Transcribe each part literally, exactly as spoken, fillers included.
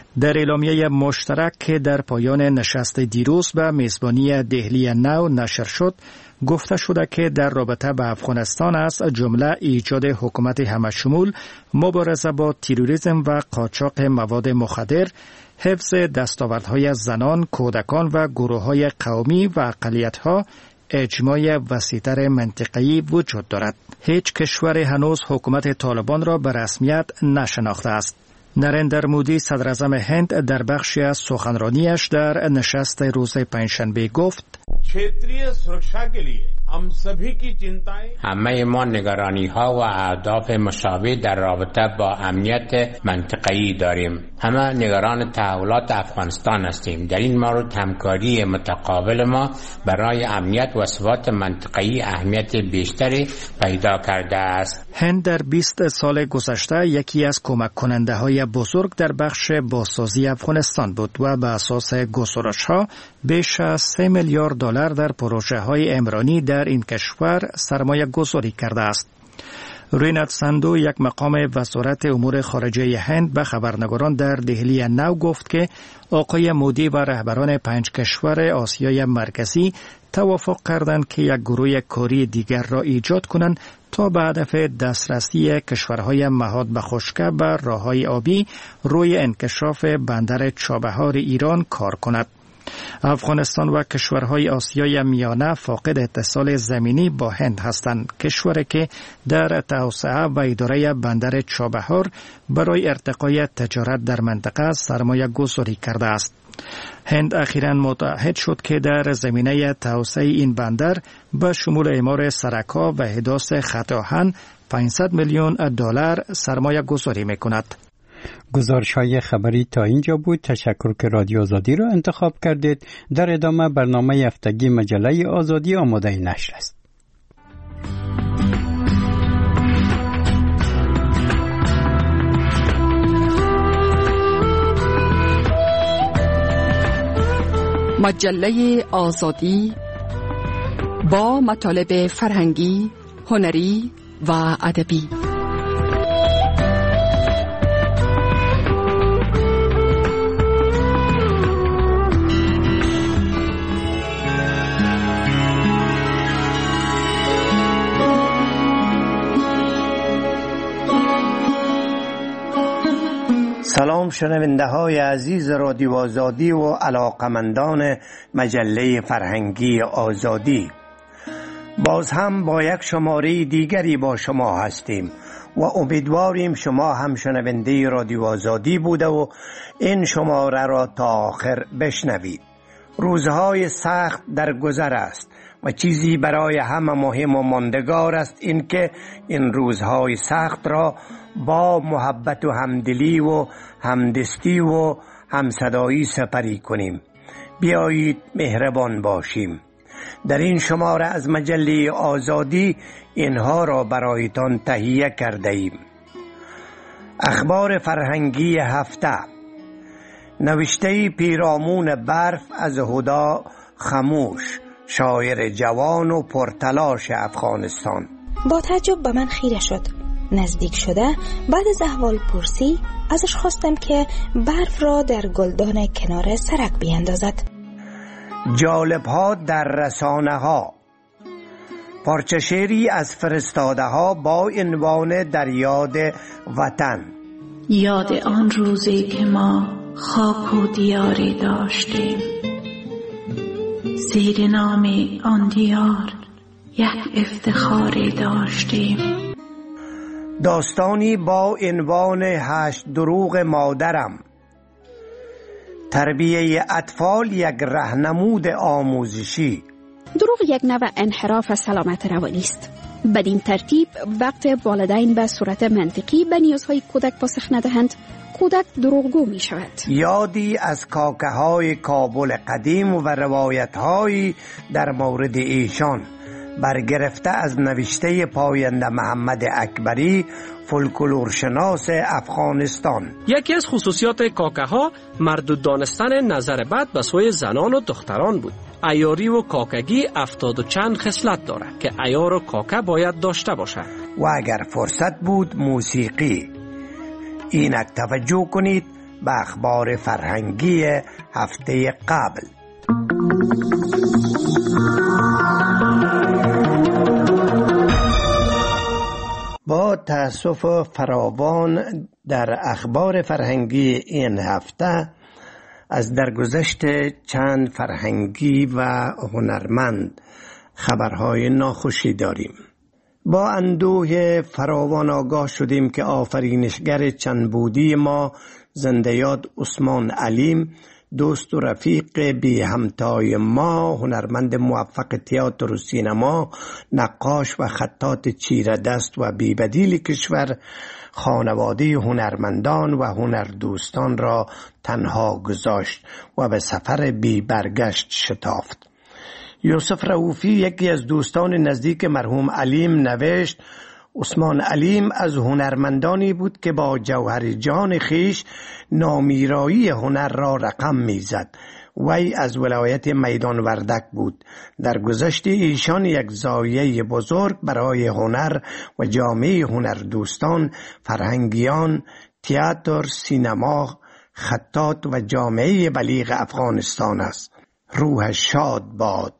در اعلامیه مشترک که در پایان نشست دیروز به میزبانی دهلی نو نشر شد، گفته شده که در رابطه با افغانستان از جمله ایجاد حکومت همشمول، مبارزه با تروریسم و قاچاق مواد مخدر، حفظ دستاوردهای زنان، کودکان و گروه‌های قومی و اقلیت‌ها، اجماع وسیع‌تر منطقه‌ای وجود دارد. هیچ کشور هنوز حکومت طالبان را به رسمیت نشناخته است. نریندر مودی صدراعظم هند در بخشی از سخنرانیش در نشست روز پنجشنبه گفت: همه ما نگرانی ها و اهداف مشابه در رابطه با امنیت منطقه‌ای داریم. همه نگران تحولات افغانستان هستیم. در این مورد همکاری متقابل ما برای امنیت و ثبات منطقه‌ای اهمیت بیشتری پیدا کرده است. هند در بیست سال گذشته یکی از کمک کننده های بزرگ در بخش بازسازی افغانستان بود و به اساس گزارش ها بیش از سه میلیارد دلار در پروژه های عمرانی در این کشور سرمایه گذاری کرده است. رینات سندو، یک مقام وزارت امور خارجه هند، به خبرنگاران در دهلی نو گفت که آقای مودی و رهبران پنج کشور آسیای مرکزی توافق کردند که یک گروه کاری دیگر را ایجاد کنند تا به هدف دسترسی کشورهای نهاد به خشکی به راههای آبی روی انکشاف بندر چابهار ایران کار کند. افغانستان و کشورهای آسیای میانه فاقد اتصال زمینی با هند هستند، کشوری که در توسعه و اداره بندر چابهار برای ارتقای تجارت در منطقه سرمایه گذاری کرده است. هند اخیراً متعهد شد که در زمینه توسعه این بندر به شمول اعمار سرک‌ها و حداث خط آهن پانصد میلیون دلار سرمایه گذاری می‌کند. گزارش های خبری تا اینجا بود. تشکر که رادیو آزادی را انتخاب کردید. در ادامه برنامه هفتگی مجله آزادی آماده نشر است. مجله آزادی با مطالب فرهنگی، هنری و ادبی. سلام شنونده های عزیز رادیو آزادی و علاقمندان مجله فرهنگی آزادی، باز هم با یک شماره دیگری با شما هستیم و امیدواریم شما هم شنونده رادیو آزادی بوده و این شماره را تا آخر بشنوید. روزهای سخت در گذر است و چیزی برای همه مهم و ماندگار است این که این روزهای سخت را با محبت و همدلی و همدستی و همصدایی سپری کنیم. بیایید مهربان باشیم. در این شماره از مجله آزادی اینها را برایتان تهیه کرده ایم. اخبار فرهنگی هفته، نوشته پیرامون برف از هدا خموش، شاعر جوان و پرتلاش افغانستان. با تعجب به من خیره شد. نزدیک شده بعد از احوال پرسی ازش خواستم که برف را در گلدان کنار سرک بیندازد. جالب ها در رسانه ها، پارچه شعری از فرستاده ها با عنوان در یاد وطن. یاد آن روزی که ما خاک و دیاری داشتیم، زیر نام آن دیار یک افتخاری داشتیم. داستانی با عنوان هشت دروغ مادرم. تربیه اطفال یک راهنمود آموزشی. دروغ یک نوع انحراف سلامت روانی است. بدین ترتیب وقت والدین به صورت منطقی به نیازهای کودک پاسخ ندهند، کودک دروغگو می شود. یادی از کاکه های کابل قدیم و روایت هایی در مورد ایشان، برگرفته از نوشته پاینده محمد اکبری، فولکلورشناس افغانستان. یکی از خصوصیات کاکه ها مردود دانستن نظر بد به سوی زنان و دختران بود. عیاری و کاکگی افتاد و چند خصلت دارد که عیار و کاکه باید داشته باشد. و اگر فرصت بود موسیقی. اینک توجه کنید به اخبار فرهنگی هفته قبل. با تأسف فراوان در اخبار فرهنگی این هفته از درگذشت چند فرهنگی و هنرمند خبرهای ناخوشی داریم. با اندوه فراوان آگاه شدیم که آفرینشگر چند بودی ما زنده یاد عثمان علیم، دوست و رفیق بی همتای ما، هنرمند موفق تئاتر و سینما، نقاش و خطاط چیره دست و بی بدیل کشور، خانواده هنرمندان و هنردوستان را تنها گذاشت و به سفر بی برگشت شتافت. یوسف رؤوفی، یکی از دوستان نزدیک مرحوم علیم، نوشت: عثمان علیم از هنرمندانی بود که با جوهر جان خیش نامیرایی هنر را رقم میزد. وی از ولایت میدان وردک بود. در گذشت ایشان یک زایه بزرگ برای هنر و جامعه هنردوستان، فرهنگیان، تئاتر، سینما، خطاط و جامعه بلیغ افغانستان است. روحش شاد باد.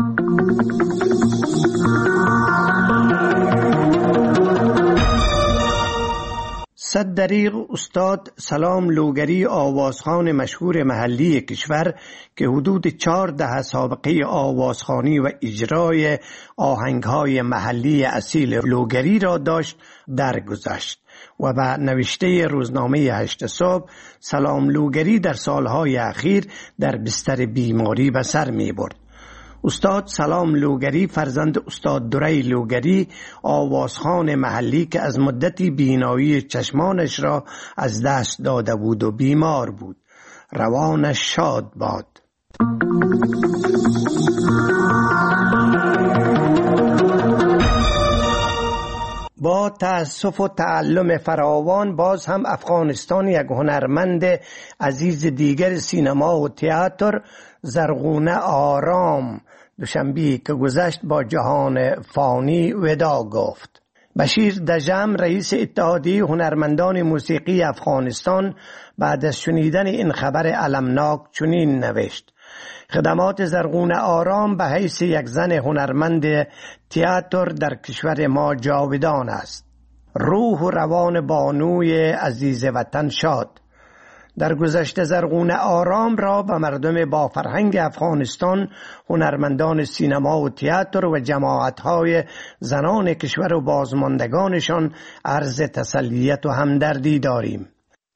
صد دریغ استاد سلام لوگری، آوازخوان مشهور محلی کشور که حدود چهار دهه سابقه آوازخوانی و اجرای آهنگهای محلی اصیل لوگری را داشت، درگذشت و به نوشته روزنامه هشت صبح سلام لوگری در سالهای اخیر در بستر بیماری به سر می برد. استاد سلام لوگری فرزند استاد دوری لوگری، آوازخوان محلی که از مدتی بینایی چشمانش را از دست داده بود و بیمار بود. روانش شاد باد. با تأسف و تعلم فراوان باز هم افغانستان یک هنرمند عزیز دیگر سینما و تئاتر، زرغونه آرام، دوشنبه که گذشت با جهان فانی ودا گفت. بشیر دژم، رئیس اتحادیه هنرمندان موسیقی افغانستان، بعد از شنیدن این خبر المناک چنین نوشت: خدمات زرغونه آرام به حیث یک زن هنرمند تئاتر در کشور ما جاودان است. روح و روان بانوی عزیز وطن شاد. در گذشته زرغونه آرام را به مردم با فرهنگ افغانستان، هنرمندان سینما و تئاتر و جماعت‌های زنان کشور و بازماندگانشان عرض تسلیت و همدردی داریم.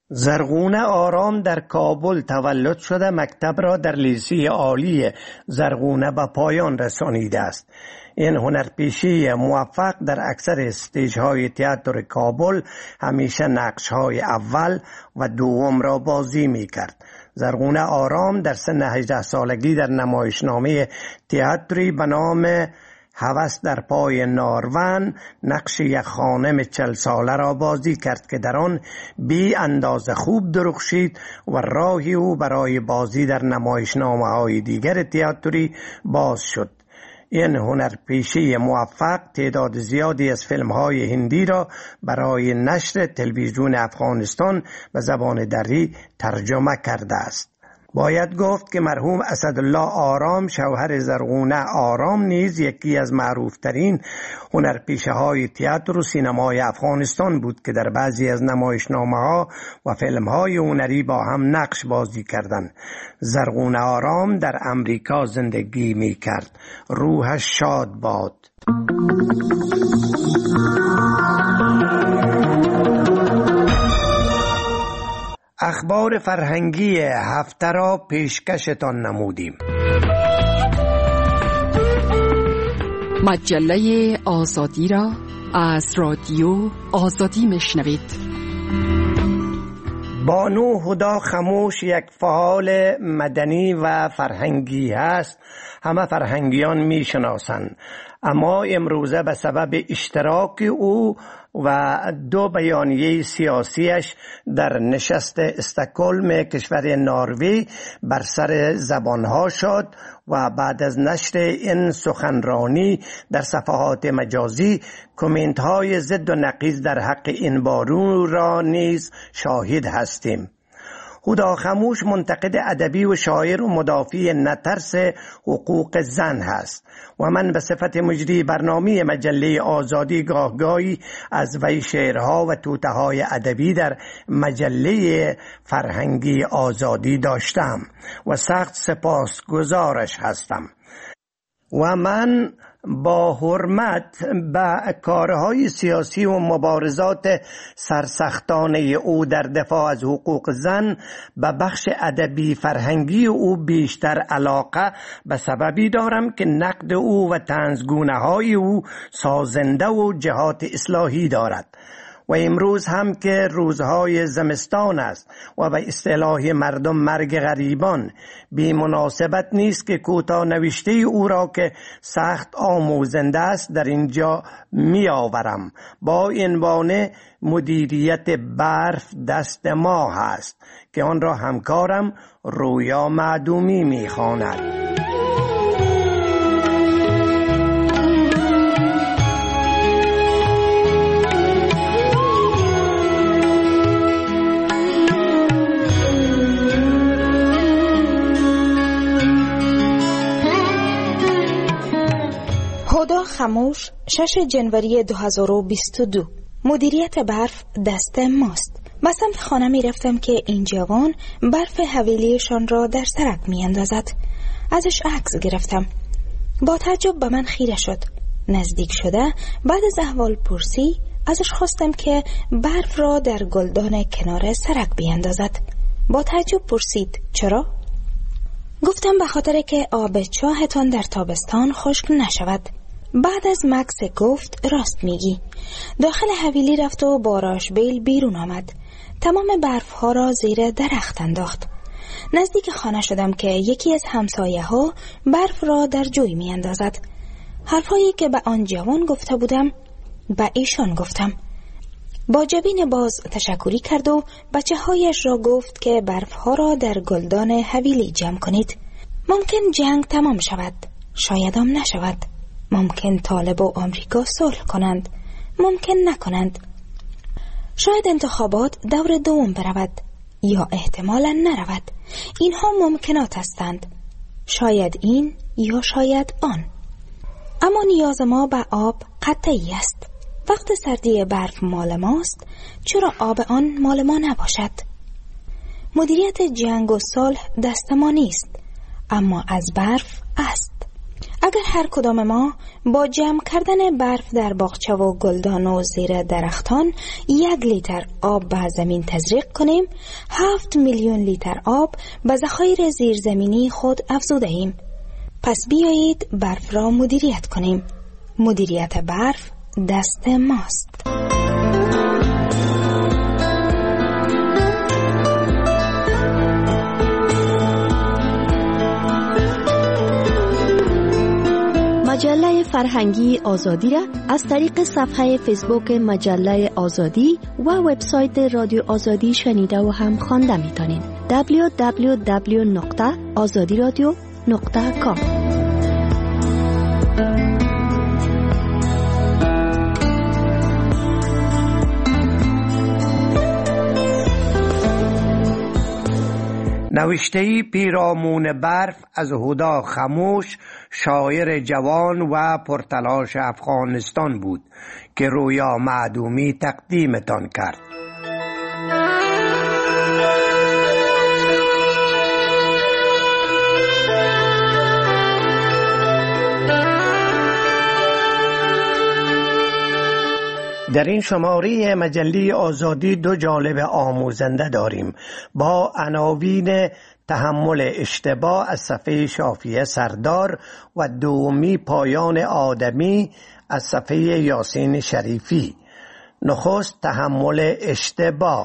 زرغونه آرام در کابل تولد شده مکتب را در لیسه عالی زرغونه به پایان رسانیده است. این هنرپیشه موفق در اکثر استیج‌های تئاتر کابل همیشه نقش‌های اول و دوم را بازی می‌کرد. زرغونه آرام در سن هجده سالگی در نمایشنامه تئاتری به نام هوس در پای نارون نقش یک خانم چل ساله را بازی کرد که در آن بی اندازه خوب درخشید و راهی او برای بازی در نمایشنامه‌های دیگر تئاتری باز شد. این هنرپیشه موفق تعداد زیادی از فیلم‌های هندی را برای نشر تلویزیون افغانستان به زبان دری ترجمه کرده است. باید گفت که مرحوم اسدالله آرام، شوهر زرغونه آرام، نیز یکی از معروفترین هنرپیشه‌های تئاتر و سینمای افغانستان بود که در بعضی از نمایشنامه‌ها و فیلم‌های هنری با هم نقش بازی کردند. زرغونه آرام در امریکا زندگی می‌کرد. روحش شاد باد. اخبار فرهنگی هفته را پیشکشتان نمودیم. مجله آزادی را از رادیو آزادی میشنوید. بانو هدا خموش یک فعال مدنی و فرهنگی است. همه فرهنگیان میشناسند، اما امروزه به سبب اشتراک او و دو بیانیه سیاسیش در نشست استکهلم کشور نروژ بر سر زبانها شد و بعد از نشر این سخنرانی در صفحات مجازی کامنت های ضد و نقیض در حق این بانو را نیز شاهد هستیم. هدا خموش منتقد ادبی و شاعر و مدافع نترس حقوق زن هست و من به صفت مجری برنامه مجله آزادی گاهگاهی از وی شعرها و توتهای ادبی در مجله فرهنگی آزادی داشتم و سخت سپاسگزارش هستم و من با حرمت به کارهای سیاسی و مبارزات سرسختانه او در دفاع از حقوق زن به بخش ادبی فرهنگی او بیشتر علاقه به سببی دارم که نقد او و طنزگونه‌های او سازنده و جهات اصلاحی دارد و امروز هم که روزهای زمستان است و به اصطلاح مردم مرگ غریبان بی مناسبت نیست که کوتاه نوشته او را که سخت آموزنده است در اینجا می آورم. با عنوان مدیریت برف دست ما هست که آن را همکارم رویا معدومی می خواند. هدا خموش شش جنوری دو هزار و بیست و دو. مدیریت برف دست ماست. به سمت خانه می رفتم که این جوان برف حویلیشان را در سرک می اندازد. ازش عکس گرفتم. با تعجب به من خیره شد. نزدیک شده بعد از احوال پرسی ازش خواستم که برف را در گلدان کنار سرک بیاندازد. با تعجب پرسید چرا؟ گفتم به خاطر که آب چاهتان در تابستان خشک نشود. بعد از مکس گفت راست میگی. داخل حویلی رفت و با راشبیل بیرون آمد. تمام برف ها را زیر درخت انداخت. نزدیک خانه شدم که یکی از همسایه ها برف را در جوی می اندازد. حرفایی که به آن جوان گفته بودم به ایشان گفتم. با جبین باز تشکری کرد و بچه هایش را گفت که برف ها را در گلدان حویلی جمع کنید. ممکن جنگ تمام شود، شاید هم نشود. ممکن طالب و آمریکا صلح کنند، ممکن نکنند. شاید انتخابات دور دوم برود یا احتمالا نرود. اینها ممکنات هستند، شاید این یا شاید آن. اما نیاز ما به آب قطعی است. وقت سردی برف مال ماست، چرا آب آن مال ما نباشد؟ مدیریت جنگ و صلح دست ما نیست، اما از برف است. اگر هر کدام ما با جمع کردن برف در باغچه و گلدان و زیر درختان یک لیتر آب به زمین تزریق کنیم، هفت میلیون لیتر آب به ذخایر زیرزمینی خود افزوده ایم. پس بیایید برف را مدیریت کنیم. مدیریت برف دست ماست. مجله فرهنگی آزادی را از طریق صفحه فیسبوک مجله آزادی و وبسایت رادیو آزادی شنیده و هم خوانده می‌تونید. دبلیو دبلیو دبلیو نقطه آزادی رادیو نقطه کام. نوشته پیرامون برف از هدا خموش، شاعر جوان و پرتلاش افغانستان بود که رویا معدومی تقدیمتان کرد. در این شماره مجله آزادی دو جانب آموزنده داریم با عناوین تحمل اشتباه از صفحه شافیه سردار و دومی پایان آدمی از صفحه یاسین شریفی. نخست تحمل اشتباه.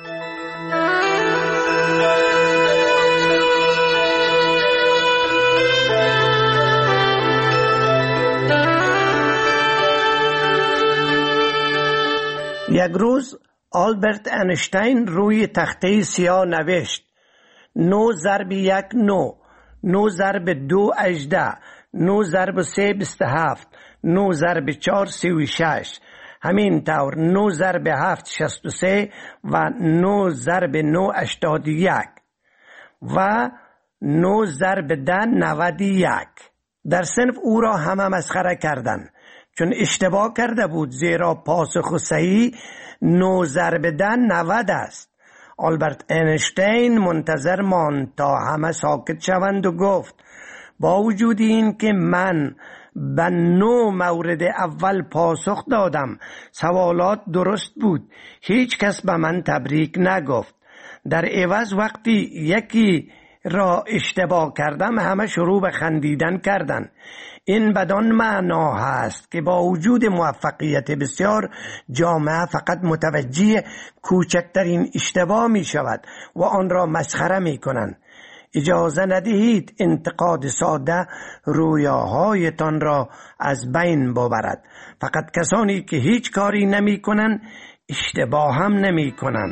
یک روز آلبرت اینشتین روی تخته سیاه نوشت: نو ضرب یک نو، نو ضرب دو اجده، نو ضرب سه بیست هفت، نو ضرب چار سی و شش. همین طور نه ضرب هفت شصت و سه و نه ضرب نه هشتاد و یک و نه ضرب ده نود و یک. در صنف او را همه مسخره کردند چون اشتباه کرده بود، زیرا پاسخ صحیح نه ضرب ده نود است. آلبرت اینشتین منتظر ماند تا همه ساکت شوند و گفت با وجود این که من به نو مورد اول پاسخ دادم، سوالات درست بود، هیچ کس به من تبریک نگفت. در عوض وقتی یکی را اشتباه کردم همه شروع به خندیدن کردند. این بدان معنا هست که با وجود موفقیت بسیار، جامعه فقط متوجه کوچکترین اشتباه می شود و آن را مسخره می کنند. اجازه ندهید انتقاد ساده رویاهایتان را از بین ببرد. فقط کسانی که هیچ کاری نمی کنند اشتباه هم نمی کنند.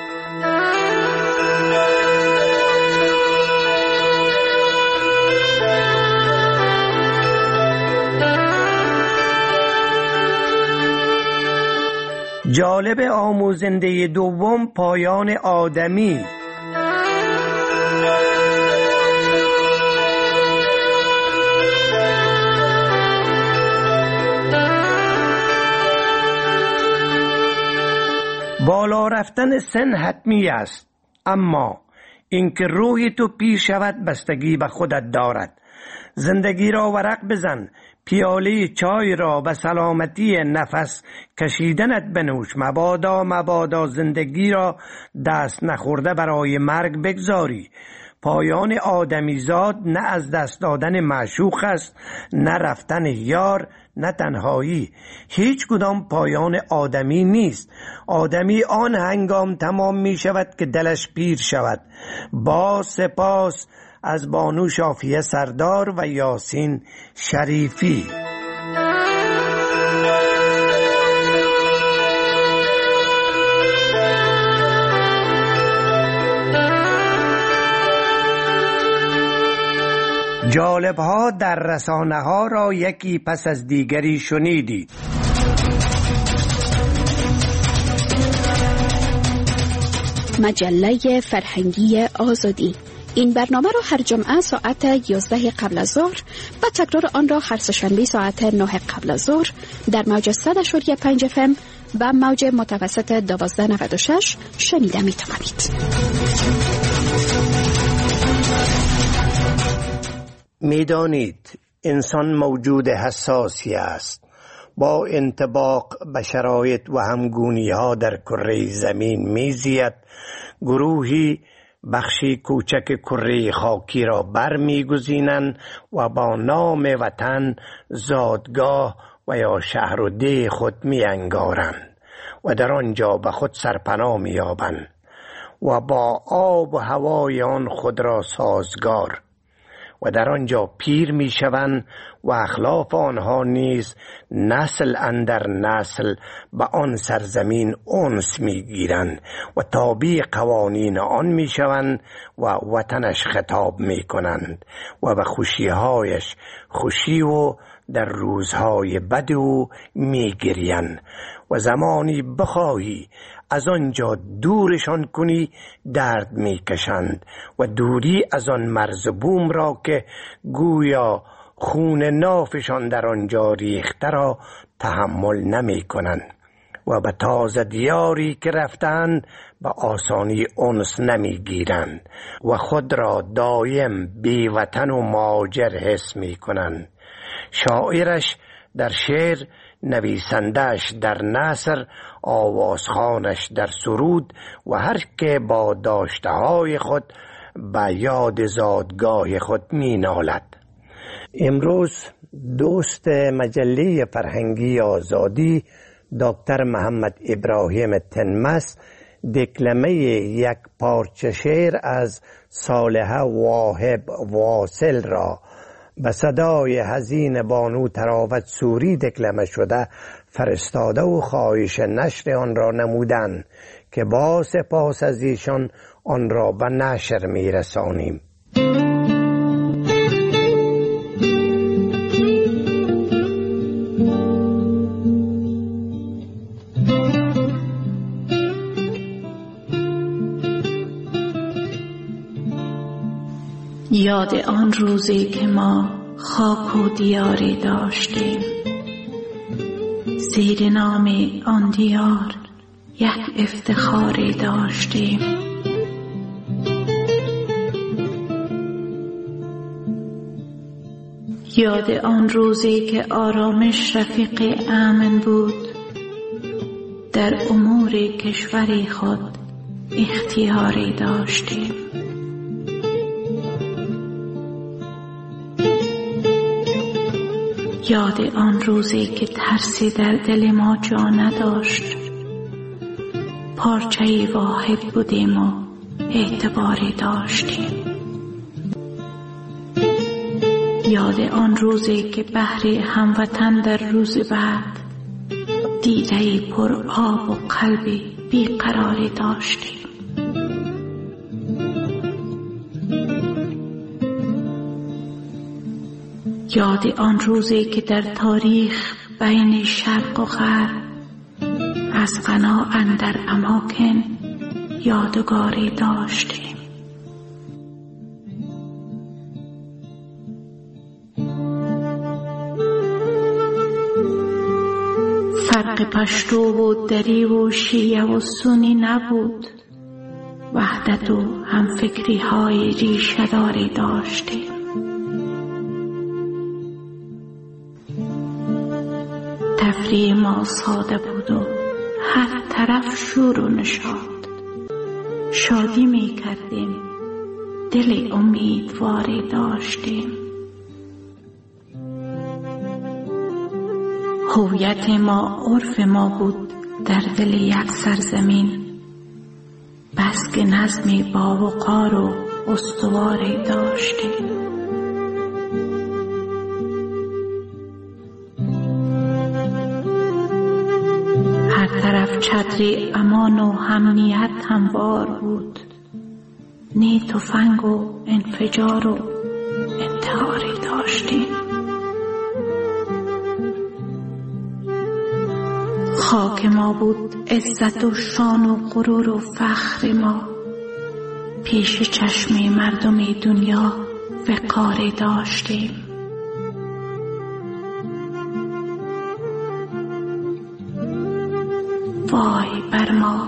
جالب آموزنده دوم، پایان آدمی. بالا رفتن سن حتمی است، اما اینکه روح تو پیر شود بستگی به خودت دارد. زندگی را ورق بزن، پیاله چای را به سلامتی نفس کشیدنت بنوش. مبادا مبادا زندگی را دست نخورده برای مرگ بگذاری. پایان آدمیزاد نه از دست دادن معشوق است، نه رفتن یار، نه تنهایی. هیچ کدام پایان آدمی نیست. آدمی آن هنگام تمام می شود که دلش پیر شود. با سپاس از بانو شافیه سردار و یاسین شریفی. جالب ها در رسانه ها را یکی پس از دیگری شنیدید. مجله فرهنگی آزادی. این برنامه را هر جمعه ساعت یازده قبل از ظهر و تکرار آن را هر سه‌شنبه ساعت نه قبل از ظهر در موج صد و پنج اف ام و موج متوسط دوازده نود و شش شنیده می توانید. می دانید انسان موجود حساسی است. با انطباق به شرایط و همگونی ها در کره زمین می زید. گروهی بخشی کوچک کره خاکی را بر می گزینند و با نام وطن، زادگاه و یا شهر و ده خود می انگارند و در آنجا به خود سرپناه می یابند و با آب و هوای آن خود را سازگار و در آنجا پیر می شوند و اخلاف آنها نیز نسل اندر نسل به آن سرزمین انس می گیرند و تابع قوانین آن می شوند و وطنش خطاب می کنند و به خوشیهایش خوشی و در روزهای بد او می گریند و زمانی بخواهی از آنجا دورشان کنی درد می کشند و دوری از آن مرز بوم را که گویا خون نافشان در آنجا ریخته را تحمل نمی کنند و به تازه دیاری که رفتند به آسانی انس نمی گیرند و خود را دایم بی وطن و مهاجر حس می کنند. شاعرش در شعر، نویسندش در نثر، آوازخوانش در سرود و هر که با داشته های خود به یاد زادگاه خود می نالد. امروز دوست مجله فرهنگی آزادی دکتر محمد ابراهیم تنمس دکلمه یک پارچه شعر از صالحه واهب واصل را به صدای حزین بانو تراوت سوری دکلمه شده فرستاده و خواهش نشر آن را نمودند که با سپاس از ایشان آن را به نشر می رسانیم. یاد آن روزی که ما خاک و دیاری داشتیم، زیر نام آن دیار یک افتخاری داشتیم. یاد آن روزی که آرامش رفیق امن بود، در امور کشوری خود اختیاری داشتیم. یاد آن روزی که ترسی در دل ما جا نداشت، پارچه‌ای واحد بودیم و اعتباری داشتیم. یاد آن روزی که بحر هموطن در روز بعد دیده‌ای پر آب و قلبی بیقراری داشتیم. یاد آن روزی که در تاریخ بین شرق و غرب از غنا اندر اماکن یادگاری داشتیم. فرق پشتو و دری و شیعه و سنی نبود، وحدت و همفکری های ریشه داری داشتیم. تفریح ما ساده بود و هر طرف شور و نشاط. شادی می کردیم، دل امیدواری داشتیم. هویت ما عرف ما بود در دل یک سرزمین، بس که نظمی با وقار و استواری داشتیم. هر طرف چتری امان و امنیت هموار بود، نی تفنگ و انفجار و انتحاری داشتیم. خاک ما بود عزت و شان و غرور و فخر ما، پیش چشم مردم دنیا وقاری داشتیم. وای بر ما،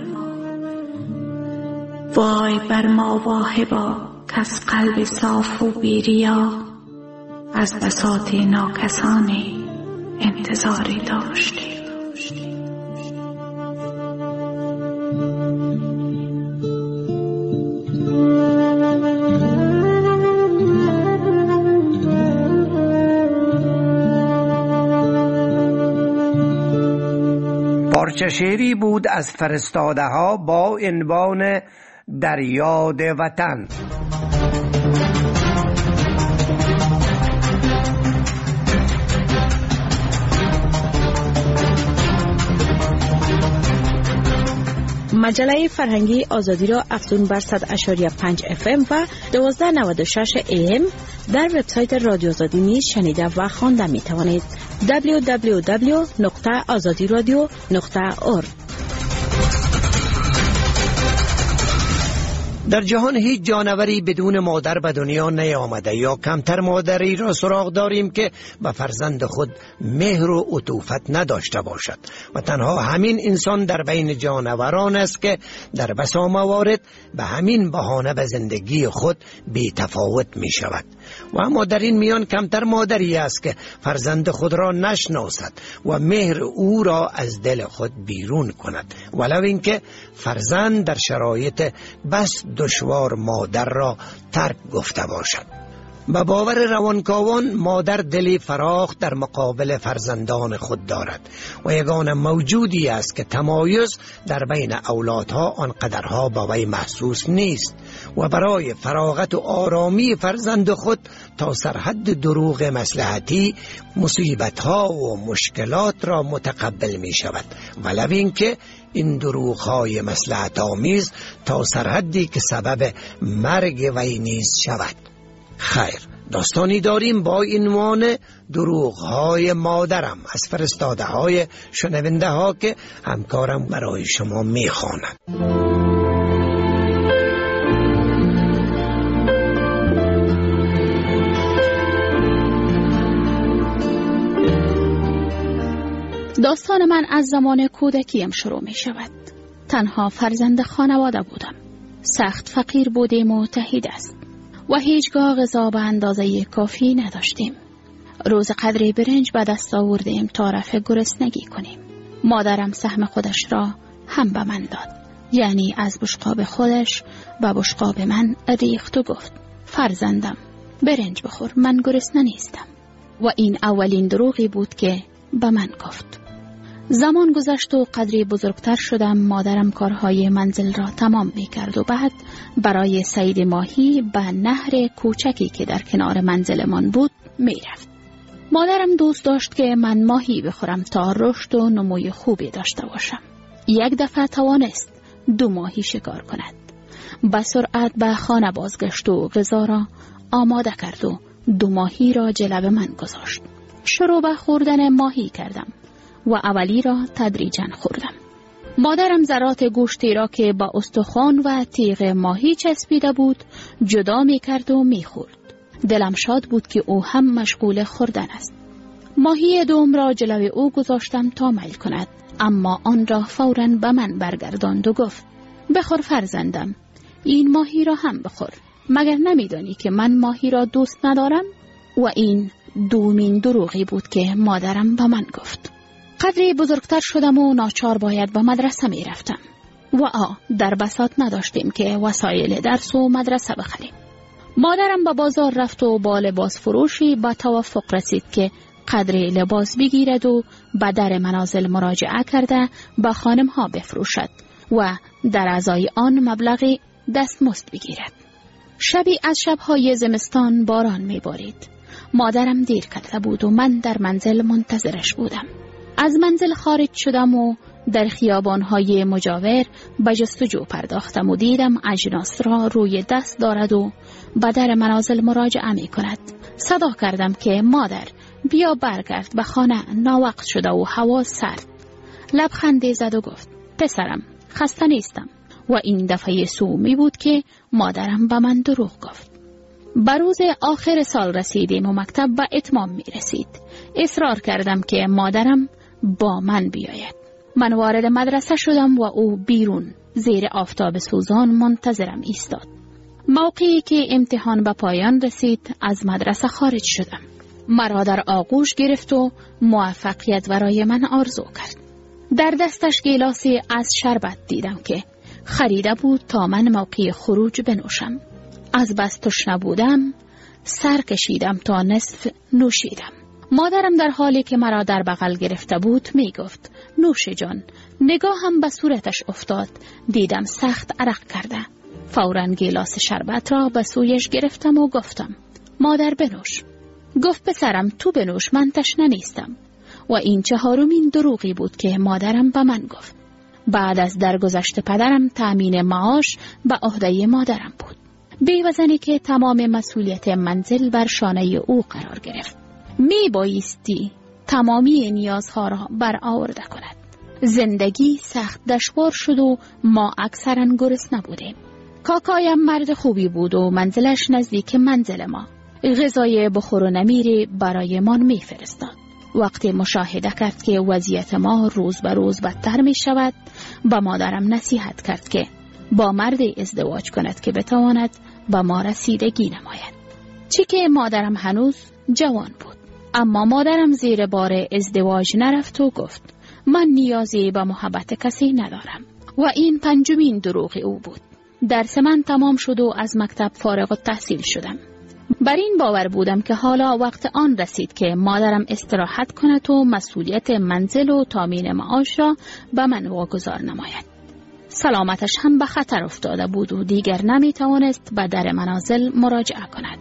وای بر ما واهبا که از قلب صاف و بیریا از بساط ناکسانی انتظاری داشتیم. پارچه شعری بود از فرستاده ها با عنوان در یاد وطن. مجله فرهنگی آزادی را افزون بر صد و پنج اف ام و دویست و نود و شش ای ام در وبسایت رادیو آزادی نیز شنیده و خوانده می توانید. دبلیو دبلیو دبلیو نقطه آزادی رادیو نقطه اورگ. در جهان هیچ جانوری بدون مادر به دنیا نیامده یا کمتر مادری را سراغ داریم که به فرزند خود مهر و عطوفت نداشته باشد و تنها همین انسان در بین جانوران است که در بسا موارد به همین بهانه به زندگی خود بی تفاوت می شود. و اما در این میان کمتر مادری است که فرزند خود را نشناسد و مهر او را از دل خود بیرون کند، ولو اینکه فرزند در شرایط بس دشوار مادر را ترک گفته باشد. به باور روانکاوان مادر دلی فراخ در مقابل فرزندان خود دارد و یگانه موجودی است که تمایز در بین اولادها آنقدرها با وی محسوس نیست و برای فراغت و آرامی فرزند خود تا سرحد دروغ مصلحتی مصیبتها و مشکلات را متقبل می شود، ولو اینکه این دروغ‌های مصلحت آمیز تا سرحدی که سبب مرگ وی نیز شود. خیر، داستانی داریم با عنوان دروغ‌های مادرم از فرستاده های شنونده ها که همکارم برای شما میخواند. داستان من از زمان کودکیم شروع می شود. تنها فرزند خانواده بودم. سخت فقیر بودیم و تهید است و هیچگاه غذا به اندازه کافی نداشتیم. روز قدری برنج به دست آوردیم تا رفع گرسنگی کنیم. مادرم سهم خودش را هم به من داد، یعنی از بشقاب خودش به بشقاب من ریخت و گفت فرزندم برنج بخور، من گرسنه نیستم. و این اولین دروغی بود که به من گفت. زمان گذشت و قدری بزرگتر شدم. مادرم کارهای منزل را تمام می کرد و بعد برای صید ماهی به نهر کوچکی که در کنار منزلمان بود می رفت. مادرم دوست داشت که من ماهی بخورم تا رشد و نموی خوبی داشته باشم. یک دفعه توانست دو ماهی شکار کند. با سرعت به خانه بازگشت و غذا را آماده کرد و دو ماهی را جلب من گذاشت. شروع به خوردن ماهی کردم و اولی را تدریجاً خوردم. مادرم ذرات گوشتی را که با استخوان و تیغ ماهی چسبیده بود جدا می کرد و می خورد. دلم شاد بود که او هم مشغول خوردن است. ماهی دوم را جلوی او گذاشتم تا میل کند، اما آن را فوراً به من برگرداند و گفت بخور فرزندم، این ماهی را هم بخور. مگر نمیدانی که من ماهی را دوست ندارم؟ و این دومین دروغی بود که مادرم به من گفت. قدری بزرگتر شدم و ناچار باید به مدرسه می رفتم و آ در بساط نداشتیم که وسایل درس و مدرسه بخریم. مادرم به بازار رفت و با لباس فروشی با توافق رسید که قدری لباس بگیرد و به در منازل مراجعه کرده به خانم ها بفروشد و در ازای آن مبلغی دستمزد بگیرد. شبی از شبهای زمستان باران می بارید. مادرم دیر کرده بود و من در منزل منتظرش بودم. از منزل خارج شدم و در خیابانهای مجاور به جستجو پرداختم و دیدم اجناس را روی دست دارد و به در منازل مراجعه می کند. صدا کردم که مادر بیا برگرد به خانه، ناوقت شده و هوا سرد. لبخندی زد و گفت پسرم خسته نیستم. و این دفعه سومی بود که مادرم به من دروغ گفت. به روز آخر سال رسیدیم و مکتب به اتمام می رسید. اصرار کردم که مادرم با من بیاید. من وارد مدرسه شدم و او بیرون زیر آفتاب سوزان منتظرم ایستاد. موقعی که امتحان به پایان رسید از مدرسه خارج شدم. مرا در آغوش گرفت و موفقیت برای من آرزو کرد. در دستش گیلاسی از شربت دیدم که خریده بود تا من موقع خروج بنوشم. از بس تشنه بودم سر کشیدم تا نصف نوشیدم. مادرم در حالی که مرا در بغل گرفته بود می گفت نوش جان. نگاهم به صورتش افتاد، دیدم سخت عرق کرده. فوراً گیلاس شربت را به سویش گرفتم و گفتم مادر بنوش. گفت پسرم تو بنوش، من تشنه نیستم. و این چهارمین دروغی بود که مادرم به من گفت. بعد از درگذشت پدرم تأمین معاش به عهده مادرم بود. بیوزنی که تمام مسئولیت منزل بر شانه او قرار گرفت. می بایستی تمامی نیازها را برآورده کند. زندگی سخت دشوار شد و ما اکثرا گرسنه بودیم. کاکایم مرد خوبی بود و منزلش نزدیک منزل ما. غذای بخور و نمیری برای ما می فرستاد. وقتی مشاهده کرد که وضعیت ما روز به روز بدتر می شود، با مادرم نصیحت کرد که با مردی ازدواج کند که بتواند با ما رسیدگی نماید. چی که مادرم هنوز جوان بود. اما مادرم زیر بار ازدواج نرفت و گفت من نیازی به محبت کسی ندارم. و این پنجمین دروغ او بود. درس من تمام شد و از مکتب فارغ التحصیل شدم. بر این باور بودم که حالا وقت آن رسید که مادرم استراحت کند و مسئولیت منزل و تامین معاش را به من واگذار نماید. سلامتش هم به خطر افتاده بود و دیگر نمی توانست به در منازل مراجعه کند.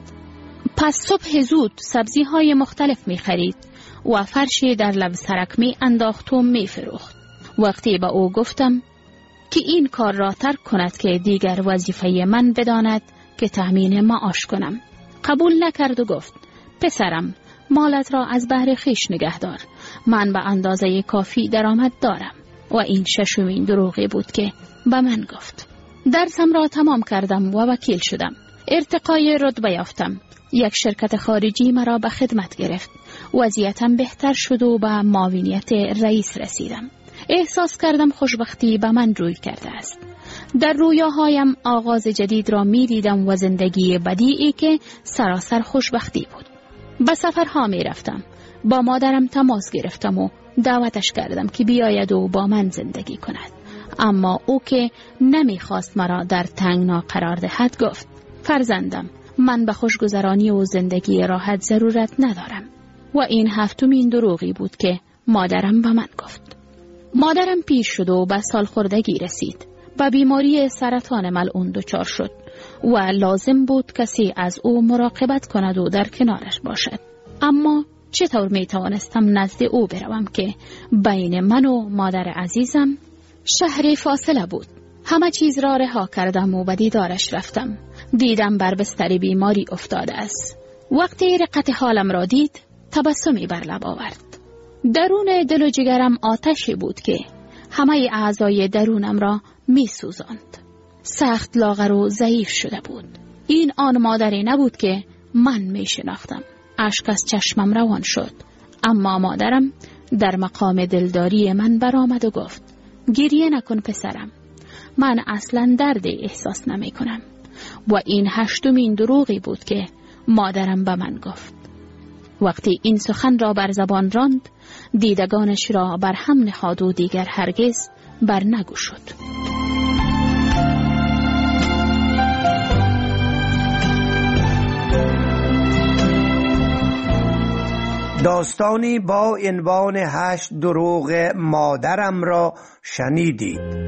پس صبح زود سبزی های مختلف می خرید و فرشی در لب سرک می انداخت و می فروخت. وقتی به او گفتم که این کار را ترک کند که دیگر وظیفه من بداند که تأمین معاش کنم، قبول نکرد و گفت پسرم مالت را از بهر خویش نگه دار، من به اندازه کافی درآمد دارم. و این ششمین دروغی بود که به من گفت. درسم را تمام کردم و وکیل شدم. ارتقای رتبه یافتم. یک شرکت خارجی مرا به خدمت گرفت وضعیتم بهتر شد و به معاونیت رئیس رسیدم. احساس کردم خوشبختی به من روی کرده است. در رویاهایم آغاز جدید را می دیدم و زندگی بدیعی که سراسر خوشبختی بود. به سفرها می رفتم. با مادرم تماس گرفتم و دعوتش کردم که بیاید و با من زندگی کند. اما او که نمی خواست مرا در تنگنا قرار دهد گفت: فرزندم، من به خوشگذرانی و زندگی راحت ضرورت ندارم. و این هفتمین دروغی بود که مادرم به من گفت. مادرم پیر شد و به سالخوردگی رسید. به بیماری سرطان ملعون دچار شد و لازم بود کسی از او مراقبت کند و در کنارش باشد. اما چطور می توانستم نزد او بروم که بین من و مادر عزیزم شهری فاصله بود؟ همه چیز را رها کردم و به دیدارش رفتم. دیدم بر بستر بیماری افتاده است. وقتی رقت حالم را دید تبسمی بر لب آورد. درون دل و جگرم آتشی بود که همه اعضای درونم را می سوزاند. سخت لاغر و ضعیف شده بود. این آن مادری نبود که من می شناختم. اشک از چشمم روان شد. اما مادرم در مقام دلداری من برآمد و گفت: گریه نکن پسرم، من اصلا درد احساس نمی کنم. و این هشتمین دروغی بود که مادرم به من گفت. وقتی این سخن را بر زبان راند، دیدگانش را بر هم نهاد و دیگر هرگز بر نگشود. داستانی با عنوان هشت دروغ مادرم را شنیدید.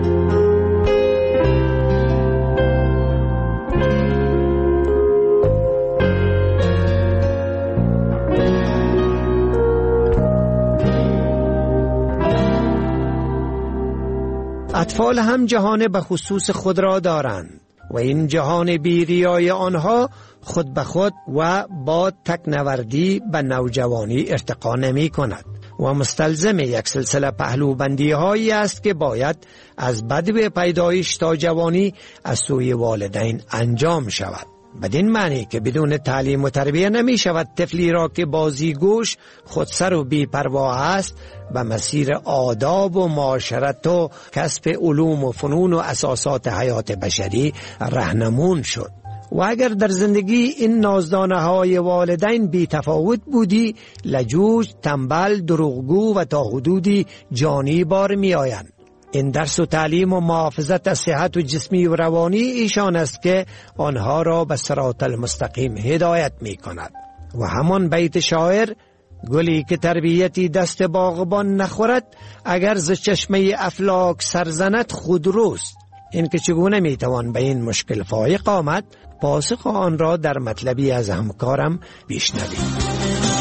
اطفال هم جهان به خصوص خود را دارند و این جهان بیریای آنها خود به خود و با تکنوردی به نوجوانی ارتقا نمی کند و مستلزم یک سلسله پهلوبندی هایی است که باید از بدو پیدایش تا جوانی از سوی والدین انجام شود. بدین معنی که بدون تعلیم و تربیه نمی شود طفلی را که بازیگوش، خودسر و بی‌پروا است به مسیر آداب و معاشرت و کسب علوم و فنون و اساسات حیات بشری راهنمون شد. و اگر در زندگی این نازدانه های والدین بی تفاوت بودی، لجوج، تنبل، دروغگو و تا حدودی جانی بار می آیند. این درس و تعلیم و محافظت از صحت و جسمی و روانی ایشان است که آنها را به صراط المستقیم هدایت می کند. و همان بیت شاعر: گلی که تربیتی دست باغبان نخورد، اگر ز چشمه افلاک سرزند خود روست. این که چگونه می توان به این مشکل فایق آمد، پاسخ آن را در مطلبی از همکارم بشنوید.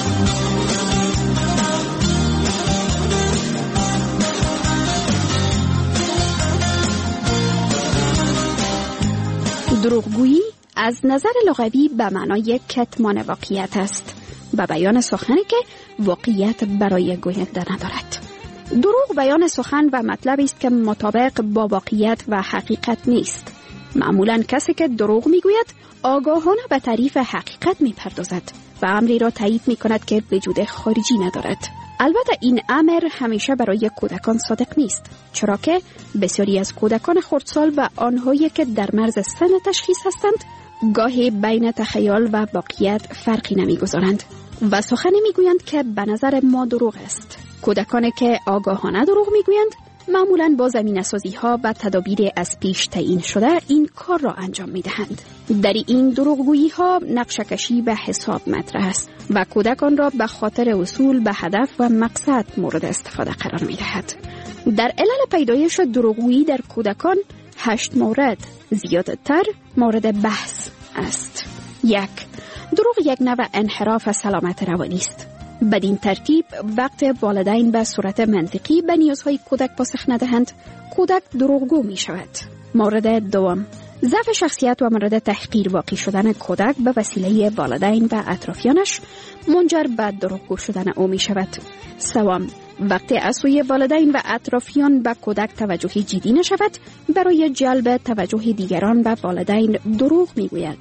دروغگویی از نظر لغوی به معنای کتمان واقعیت است و بیان سخنی که واقعیت برای گوینده ندارد. دروغ بیان سخن و مطلبی است که مطابق با واقعیت و حقیقت نیست. معمولاً کسی که دروغ میگوید آگاهانه به تعریف حقیقت میپردازد و امری را تایید میکند که وجود خارجی ندارد. البته این امر همیشه برای کودکان صادق نیست، چرا که بسیاری از کودکان خردسال و آنهایی که در مرز سن تشخیص هستند گاهی بین تخیل و واقعیت فرقی نمیگذارند و سخنی میگویند که به نظر ما دروغ است. کودکانی که آگاهانه دروغ میگویند معمولاً با زمینه‌سازی ها و تدابیر از پیش تعیین شده این کار را انجام میدهند. در این دروغگویی ها نقشه کشی به حساب مطرح است و کودکان را به خاطر وصول به هدف و مقصد مورد استفاده قرار میدهد. در علل پیدایش دروغگویی در کودکان هشت مورد زیادتر مورد بحث است. یک، دروغ یک نوع انحراف سلامت روانی است. بدین ترتیب وقت والدین به صورت منطقی به نیازهای کودک پاسخ ندهند، کودک دروغگو می شود. مورد دوم، ضعف شخصیت و مورد تحقیر واقع شدن کودک به وسیله والدین و اطرافیانش منجر به دروغگو شدن او می شود. سوم، وقتی از سوی والدین و اطرافیان به کودک توجهی جدی نشود، برای جلب توجه دیگران و والدین دروغ می گوید.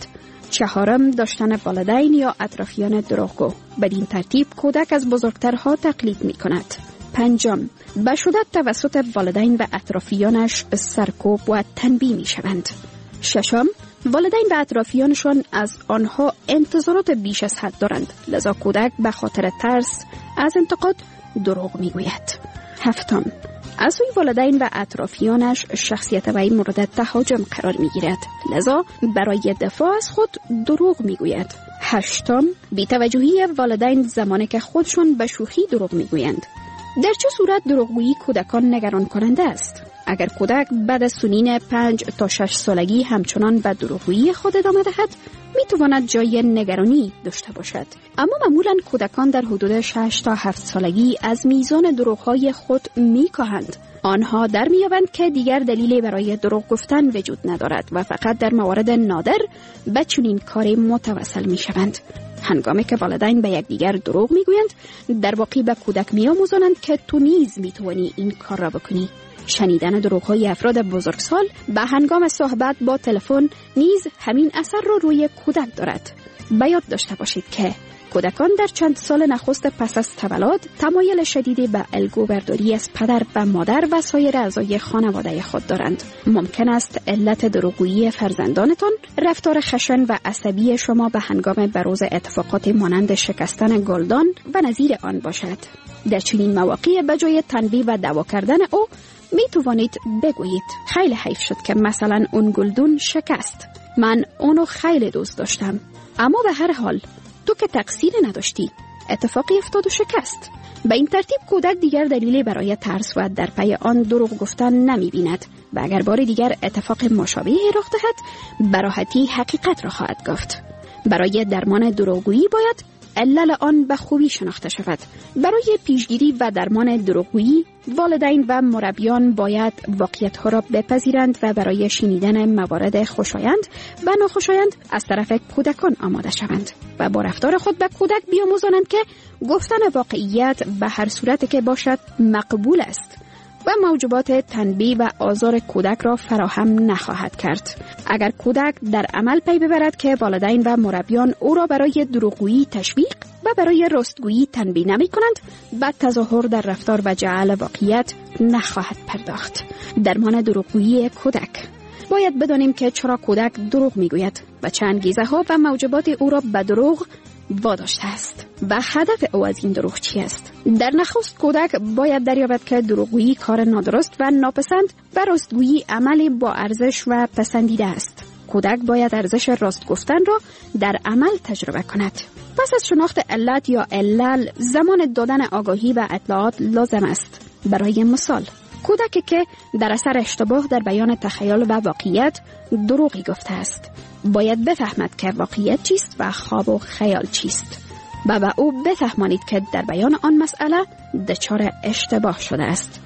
چهارم، داشتن والدین یا اطرافیان دروغگو. بدین ترتیب کودک از بزرگترها تقلید می کند. پنجم، به شدت توسط والدین و اطرافیانش سرکوب و تنبیه می شوند. ششم، والدین و اطرافیانشان از آنها انتظارات بیش از حد دارند، لذا کودک به خاطر ترس از انتقاد دروغ می گوید. هفتم، از سوی والدین و اطرافیانش شخصیت وی مورد تهاجم قرار می گیرد، لذا برای دفاع از خود دروغ می گوید. هشتم، بی‌توجهی والدین زمانی که خودشون به شوخی دروغ می گویند. در چه صورت دروغگویی کودکان نگران کننده است؟ اگر کودک بعد از سنین پنج تا شش سالگی همچنان به دروغگویی خود ادامه دهد، می تواند جای نگرانی داشته باشد. اما معمولا کودکان در حدود شش تا هفت سالگی از میزان دروغ‌های خود می کاهند. آنها در می‌یابند که دیگر دلیلی برای دروغ گفتن وجود ندارد و فقط در موارد نادر به چنین کاری متوسل می‌شوند. هنگامی که والدین به یکدیگر دروغ میگویند، در واقع به کودک می‌آموزانند که تو نیز می‌توانی این کار را بکنی. شنیدن دروغ‌های افراد بزرگسال به هنگام صحبت با تلفن نیز همین اثر را رو روی کودک دارد. به یاد داشته باشید که کودکان در چند سال نخست پس از تولد تمایل شدیدی به الگوبرداری از پدر و مادر و سایر اعضای خانواده خود دارند. ممکن است علت دروغگویی فرزندانتان رفتار خشن و عصبی شما به هنگام بروز اتفاقات مانند شکستن گلدان و نظیر آن باشد. در چنین مواقع به جای تنبیه و دعوا کردن او می توانید بگویید خیلی حیف شد که مثلا اون گلدون شکست. من اونو خیلی دوست داشتم، اما به هر حال تو که تقصیر نداشتی، اتفاقی افتاد و شکست. به این ترتیب کودک دیگر دلیلی برای ترس و در پی آن دروغ گفتن نمی بیند و اگر بار دیگر اتفاق مشابهی رخ دهد، به راحتی حقیقت را خواهد گفت. برای درمان دروغگویی باید علل آن به خوبی شناخته شود. برای پیشگیری و درمان دروغگویی، والدین و مربیان باید واقعیت‌ها را بپذیرند و برای شنیدن موارد خوشایند و ناخوشایند از طرف کودکان آماده شوند و با رفتار خود به کودک بیاموزانند که گفتن واقعیت به هر صورتی که باشد مقبول است و موجبات تنبیه و آزار کودک را فراهم نخواهد کرد. اگر کودک در عمل پی ببرد که والدین و مربیان او را برای دروغگویی تشویق و برای راستگویی تنبیه نمی کنند، بعد تظاهر در رفتار و جعل واقعیت نخواهد پرداخت. درمان دروغگویی کودک. باید بدانیم که چرا کودک دروغ می گوید و چه انگیزه ها و موجبات او را به دروغ واداشته است و هدف او از این دروغ چی است. در نخست کودک باید دریابد که دروغگویی کار نادرست و ناپسند و راستگویی عملی با ارزش و پسندیده است. کودک باید ارزش راست گفتن را در عمل تجربه کند. پس از شناخت علت یا علل، زمان دادن آگاهی و اطلاعات لازم است. برای مثال، کودکی که در اثر اشتباه در بیان تخیل و واقعیت دروغی گفته است، باید بفهمد که واقعیت چیست و خواب و خیال چیست و به او بفهمانید که در بیان آن مسئله دچار اشتباه شده است.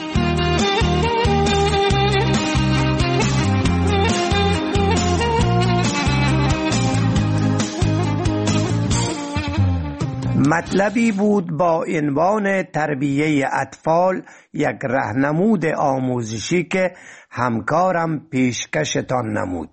مطلبی بود با عنوان تربیه اطفال، یک راهنمود آموزشی که همکارم پیشکشتان نمود.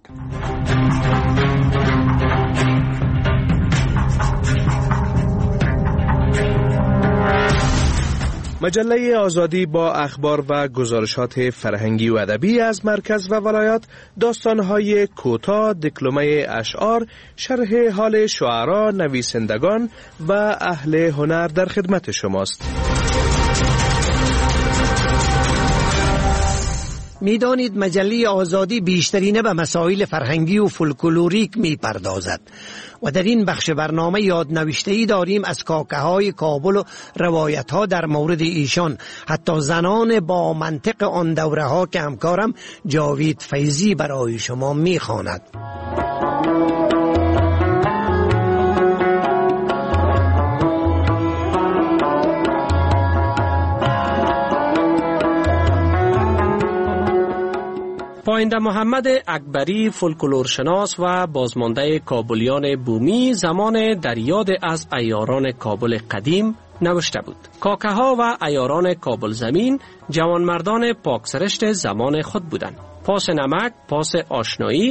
مجله آزادی با اخبار و گزارشات فرهنگی و ادبی از مرکز و ولایات، داستان‌های کوتاه، دکلمه اشعار، شرح حال شعرا، نویسندگان و اهل هنر در خدمت شماست. میدانید مجله آزادی بیشترینه به مسائل فرهنگی و فولکلوریک میپردازد و در این بخش برنامه یادنوشته‌ای داریم از کاکه های کابل و روایت ها در مورد ایشان، حتی زنان با منطق آن دوره ها که همکارم جاوید فیضی برای شما میخواند. پاینده محمد اکبری، فولکلورشناس و بازمانده کابلیان بومی، زمان در یاد از عیاران کابل قدیم نوشته بود. کاکه ها و عیاران کابل زمین جوانمردان پاکسرشت زمان خود بودند. پاس نمک، پاس آشنایی،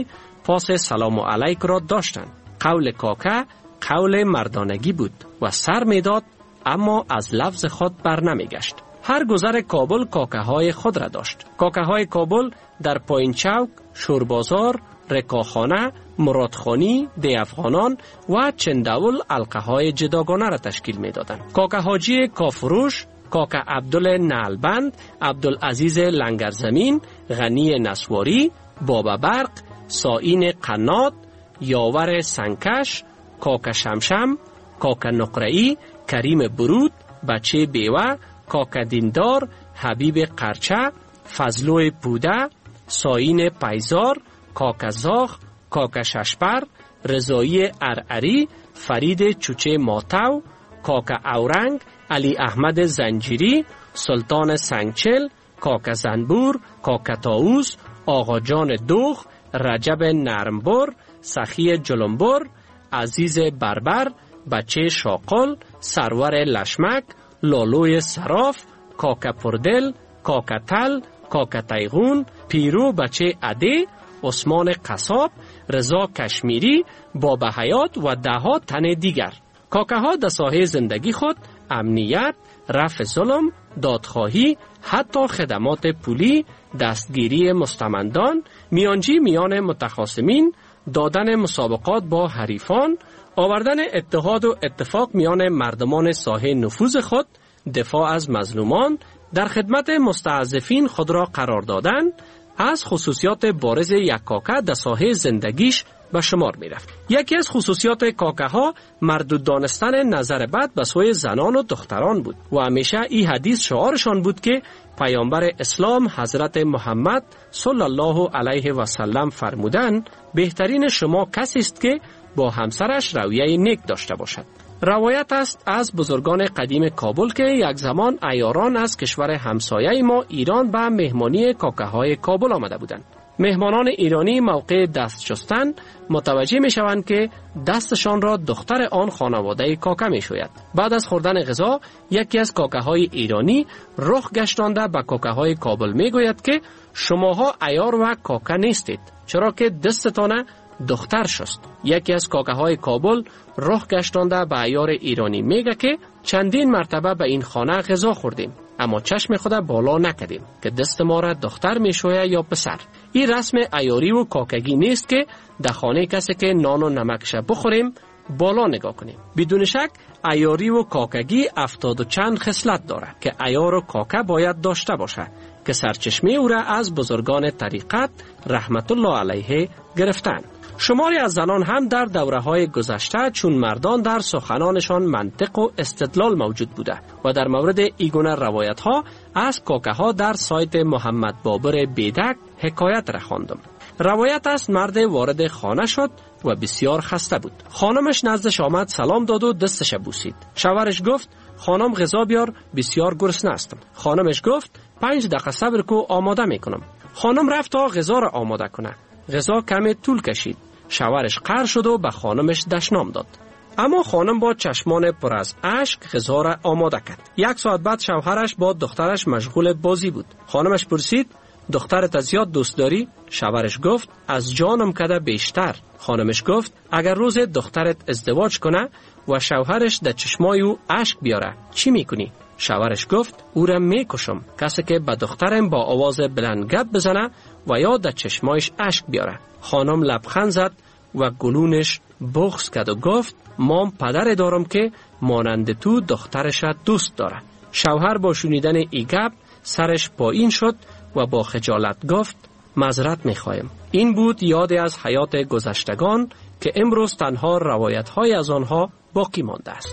الفاظ سلام علیک را داشتند. قول کاکا قول مردانگی بود و سر میداد اما از لفظ خود بر نمیگشت. هر گذر کابل کاکاهای خود را داشت. کاکاهای کابل در پایین چوک، شوربازار، رکاخانه، مرادخانی، دی افغانان و چندول حلقه های جداگانه را تشکیل میدادند. کاکا حاجی کافروش، کاکا عبدال نعلبند، عبدالعزیز لنگرزمین، غنی نسواری، بابا برق، سائین قنات، یاور سنکش، کاکا شمشم، کاکا نقرئی، کریم برود، بچه بیوه، کاکا دیندار، حبیب قرچه، فضلو پوده، سائین پیزار، کاکا زاخ، کاکا ششپر، رضایی ارعری، فرید چوچه ماتو، کاکا اورنگ، علی احمد زنجیری، سلطان سنگچل، کاکا زنبور، کاکا تاووس، آقا جان دوغ، رجب نرمبر، سخی جلنبر، عزیز بربر، بچه شاقل، سرور لشمک، لالوی صراف، کاکا پردل، کاکا تل، کاکا تیغون، پیرو بچه عده، عثمان قصاب، رضا کشمیری، بابا حیات و دهها تن دیگر. کاکاها در ساحه زندگی خود امنیت، رفع ظلم، دادخواهی، حتی خدمات پولی، دستگیری مستمندان، میانجی میان متخاصمین، دادن مسابقات با حریفان، آوردن اتحاد و اتفاق میان مردمان ساحه نفوذ خود، دفاع از مظلومان، در خدمت مستضعفین خود را قرار دادن، از خصوصیات بارز یک کاکا در ساحه زندگیش به شمار می رفت. یکی از خصوصیات کاکاها مردود دانستن نظر بد به سوی زنان و دختران بود و همیشه این حدیث شعارشان بود که پیامبر اسلام حضرت محمد صلی الله علیه و سلم فرمودند بهترین شما کسی است که با همسرش رویه نیک داشته باشد. روایت است از بزرگان قدیم کابل که یک زمان عیاران از کشور همسایه ما ایران به مهمانی کاکاهای کابل آمده بودند. مهمانان ایرانی موقع دست شستن متوجه می شوند که دستشان را دختر آن خانواده کاکا می شوید. بعد از خوردن غذا یکی از کاکاهای ایرانی رخ گشتانده به کاکاهای کابل می گوید که شماها عیار و کاکا نیستید، چرا که دستتان دختر شست. یکی از کاکاهای کابل رخ گشتانده به عیار ایرانی میگه که چندین مرتبه به این خانه غذا خوردیم اما چشم خود بالا نکردیم که دست ما را دختر میشویه یا پسر. این رسم عیاری و کاکگی نیست که در خانه کسی که نان و نمکش بخوریم بالا نگاه کنیم. بدون شک عیاری و کاکگی افتاد و چند خصلت داره که عیار و کاکا باید داشته باشه که سرچشمه او را از بزرگان طریقت رحمت الله علیه گرفتند. شماری از زنان هم در دوره‌های گذشته چون مردان در سخنانشان منطق و استدلال موجود بوده و در مورد ایگونه روایت‌ها از کاکاها در سایت محمد بابر بیدک حکایت را خواندم. روایت است مرد وارد خانه شد و بسیار خسته بود. خانمش نزدش آمد سلام داد و دستش بوسید. شوهرش گفت خانم غذا بیار، بسیار گرسنه هستم. خانمش گفت پنج دقیقه صبر کو آماده میکنم. خانم رفت تا غذا را آماده کنه. غذا کمی طول کشید. شوهرش قهر شد و به خانمش دشنام داد. اما خانم با چشمان پر از اشک غذا را آماده کرد. یک ساعت بعد شوهرش با دخترش مشغول بازی بود. خانمش پرسید دخترت زیاد دوست داری؟ شوهرش گفت از جانم کده بیشتر. خانمش گفت اگر روز دخترت ازدواج کنه و شوهرش در چشمای او اشک بیاره چی میکنی؟ شوهرش گفت او را میکشم. کسی که به دخترم با آواز بلند گپ بزنه و یا در چشمایش اشک بیاره. خانم لبخند زد و گلونش بغض کرد و گفت مام پدر دارم که مانند تو دخترش دوست داره. شوهر با شنیدن ای گپ سرش پایین شد و با خجالت گفت معذرت میخوایم. این بود یادی از حیات گذشتگان که امروز تنها روایت‌های از آنها باقی مانده است.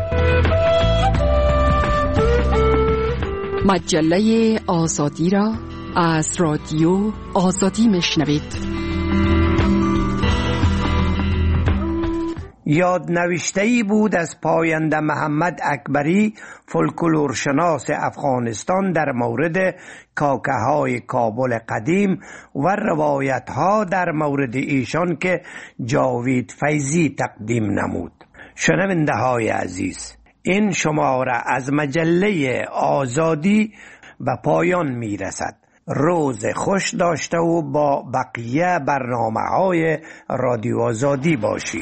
مجله آزادی را از رادیو آزادی میشنوید. یادنوشته‌ای بود از پاینده محمد اکبری، فولکلورشناس افغانستان، در مورد کاکاهای کابل قدیم و روایت‌ها در مورد ایشان که جاوید فیضی تقدیم نمود. شنونده های عزیز، این شماره از مجله آزادی به پایان می رسد. روز خوش داشته و با بقیه برنامه های رادیو آزادی باشید.